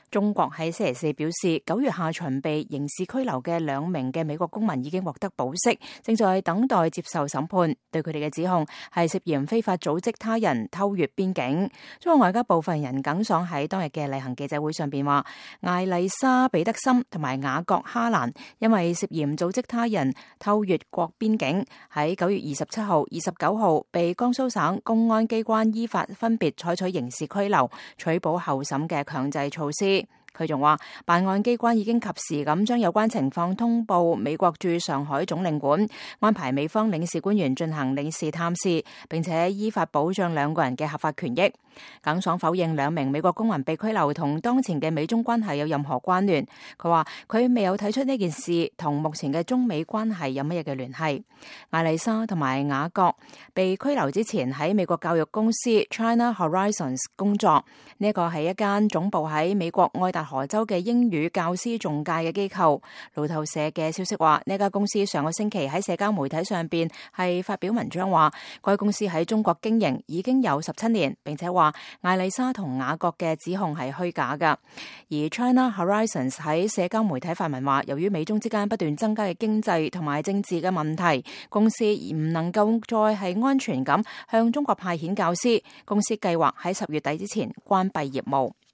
中國喺星期四表示，9月下旬被刑事拘留嘅2名嘅美國公民已經獲得保釋，正在等待接受審判。對佢哋嘅指控係涉嫌非法組織他人偷越邊境。中國外交部發言人耿爽喺當日嘅例行記者會上邊話，艾麗莎彼得森同埋雅各哈蘭因為涉嫌組織他人偷越國邊境，喺9月27號、29號被江蘇省公安機關依法分別採取刑事拘留、取保候審嘅強制措施。佢仲話，辦案機關已經及時咁將有關情況通報美國駐上海總領館，安排美方領事官員進行領事探視，並且依法保障2個人嘅合法權益。耿爽否認2名美國公民被拘留同當前嘅美中關係有任何關聯。佢話佢未有睇出呢件事同目前嘅中美關係有乜嘢嘅聯繫。艾麗莎同埋雅各被拘留之前喺美國教育公司 China Horizons 工作，呢個係一間總部喺美國愛達荷州嘅英語教師仲介嘅機構。路透社嘅消息話，呢家公司上個星期喺社交媒體上邊係發表文章話，該公司喺中國經營已經有17年，並且話艾麗莎同雅各嘅指控係虛假㗎。而 China Horizons 喺社交媒體發文話，由於美中之間不斷增加嘅經濟同埋政治嘅問題，公司唔能夠再係安全咁向中國派遣教師，公司計劃喺10月底之前關閉業務。